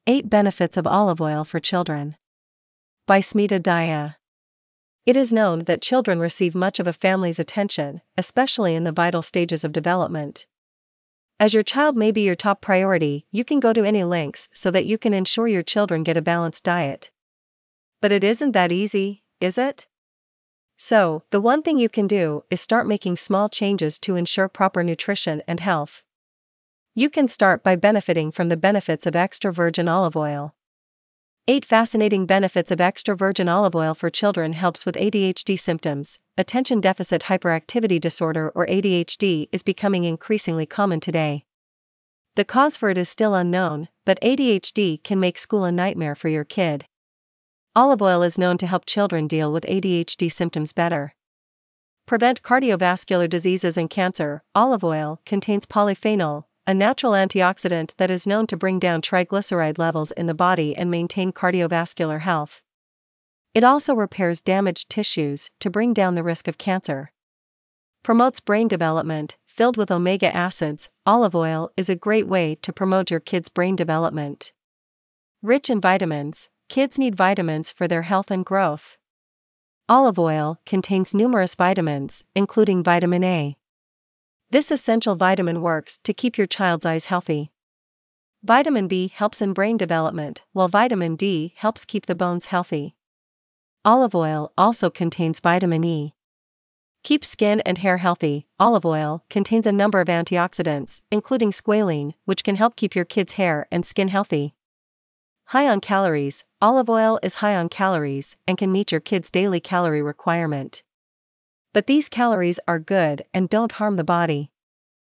8 Benefits of Olive Oil for Children. By Smita Daya. It is known that children receive much of a family's attention, especially in the vital stages of development. As your child may be your top priority, you can go to any lengths so that you can ensure your children get a balanced diet. But it isn't that easy, is it? So, the one thing you can do is start making small changes to ensure proper nutrition and health. You can start by benefiting from the benefits of extra virgin olive oil. 8 fascinating benefits of extra virgin olive oil for children helps with ADHD symptoms. Attention deficit hyperactivity disorder or ADHD is becoming increasingly common today. The cause for it is still unknown, but ADHD can make school a nightmare for your kid. Olive oil is known to help children deal with ADHD symptoms better. Prevent cardiovascular diseases and cancer. Olive oil contains polyphenol, a natural antioxidant that is known to bring down triglyceride levels in the body and maintain cardiovascular health. It also repairs damaged tissues to bring down the risk of cancer. Promotes brain development. Filled with omega acids, olive oil is a great way to promote your kids' brain development. Rich in vitamins, kids need vitamins for their health and growth. Olive oil contains numerous vitamins, including vitamin A. This essential vitamin works to keep your child's eyes healthy. Vitamin B helps in brain development, while vitamin D helps keep the bones healthy. Olive oil also contains vitamin E. Keeps skin and hair healthy. Olive oil contains a number of antioxidants, including squalene, which can help keep your kids' hair and skin healthy. High on calories. Olive oil is high on calories and can meet your kids' daily calorie requirement. But these calories are good and don't harm the body.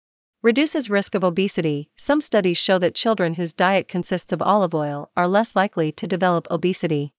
Reduces risk of obesity. Some studies show that children whose diet consists of olive oil are less likely to develop obesity.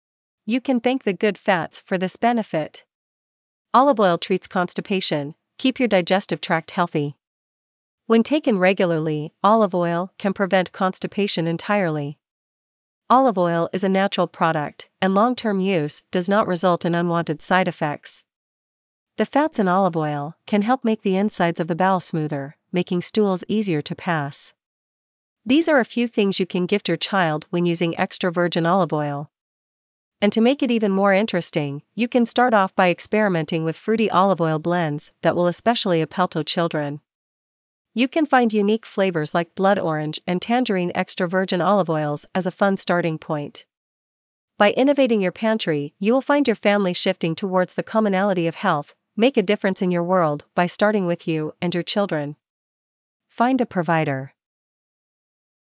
You can thank the good fats for this benefit. Olive oil treats constipation. Keep your digestive tract healthy. When taken regularly, olive oil can prevent constipation entirely. Olive oil is a natural product, and long-term use does not result in unwanted side effects. The fats in olive oil can help make the insides of the bowel smoother, making stools easier to pass. These are a few things you can gift your child when using extra virgin olive oil. And to make it even more interesting, you can start off by experimenting with fruity olive oil blends that will especially appeal to children. You can find unique flavors like blood orange and tangerine extra virgin olive oils as a fun starting point. By innovating your pantry, you will find your family shifting towards the commonality of health. Make a difference in your world by starting with you and your children. Find a provider.